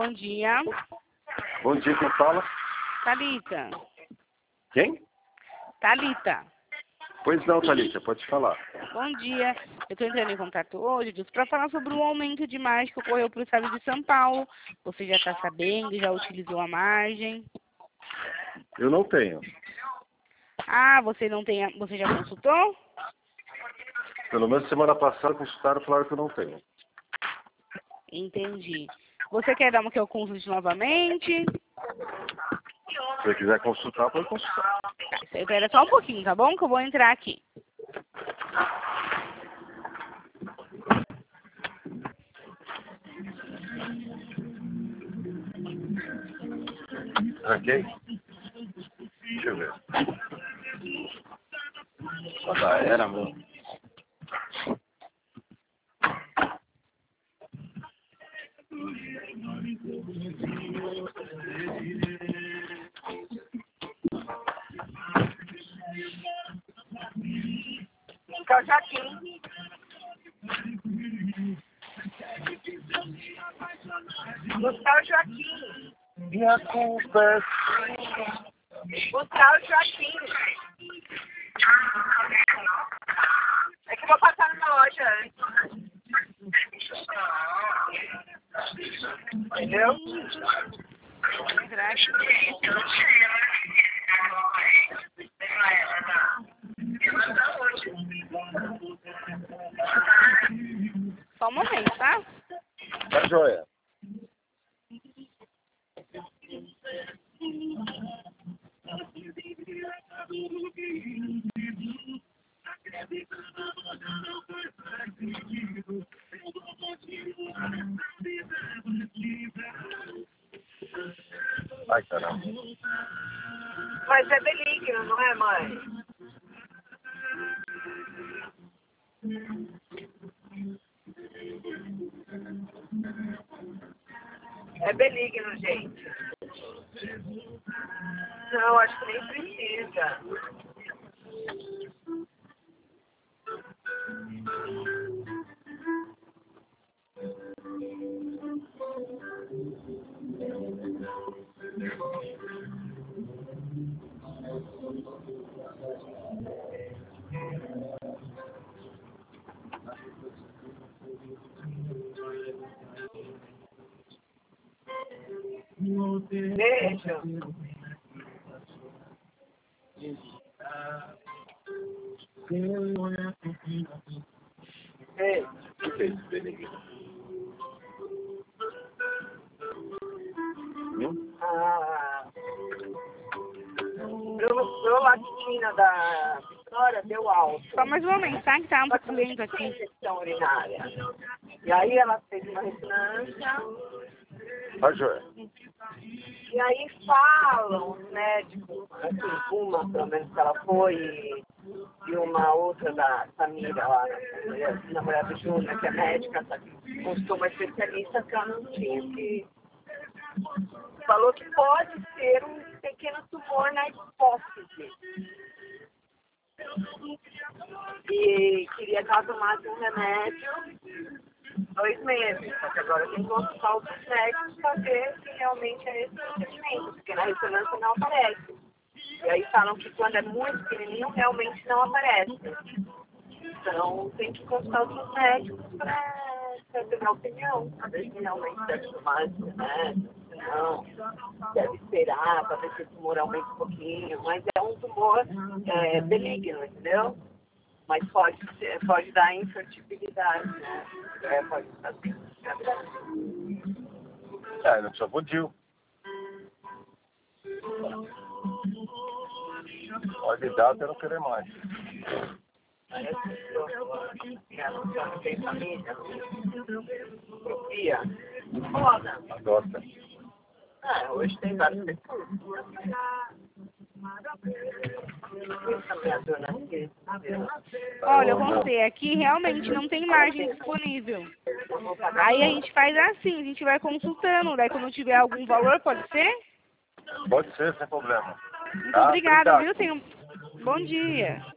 bom dia. Bom dia, quem fala? Thalita. Quem? Thalita. Pois não, Thalita, pode falar. Bom dia. Eu estou entrando em contato hoje para falar sobre o aumento de margem que ocorreu para o estado de São Paulo. Você já está sabendo, já utilizou a margem? Eu não tenho. Ah, você não tem, você já consultou? Pelo menos semana passada consultaram e falaram que eu não tenho. Entendi. Você quer dar uma que eu consulte novamente? Se você quiser consultar, pode consultar. Espera só um pouquinho, tá bom? Que eu vou entrar aqui. Ok? Deixa eu ver. Só da era, meu. Buscar o Joaquim. Buscar o Joaquim. Minha culpa é Buscar o Joaquim. É que eu vou passar numa loja antes. Entendeu? Vou entrar aqui. Só um momento, tá? Tá joia. Ai, caramba. Mas é benigno, não é, mãe? É benigno, gente. Não, acho que nem precisa. Beijo. Beijo. O que é isso, Benigno? Pro latina da Vitória deu alto. Só mais um momento, tá? Que tá um pouco lento aqui. Infecção urinária. E aí ela fez uma ressonância. Tá joia. E aí falam os médicos, assim, uma pelo menos que ela foi e uma outra da Samira lá, namorada do Júnior, que é médica, consultou uma especialista que ela não tinha que. Falou que pode ser um pequeno tumor na hipófise. E queria que ela tomasse um remédio 2 meses. Só que agora tem que consultar outros médicos para ver se realmente é esse procedimento, porque na ressonância não aparece. E aí falam que quando é muito pequenininho realmente não aparece. Então tem que consultar outros médicos para ter uma opinião, para ver se realmente deve tomar esse remédio. Não, deve esperar para ver se o tumor aumenta um pouquinho, mas é um tumor benigno, entendeu? Mas pode dar infertilidade, né? Pode dar assim. É, não só budil. Pode dar até não querer mais. Não tem família. Confia. Foda. Gosta. Hoje tem vários recursos. Olha, eu contei aqui, realmente não tem margem disponível. Aí a gente faz assim, a gente vai consultando, daí quando tiver algum valor, pode ser? Pode ser, sem problema. Muito obrigada, viu? Tenha um bom dia.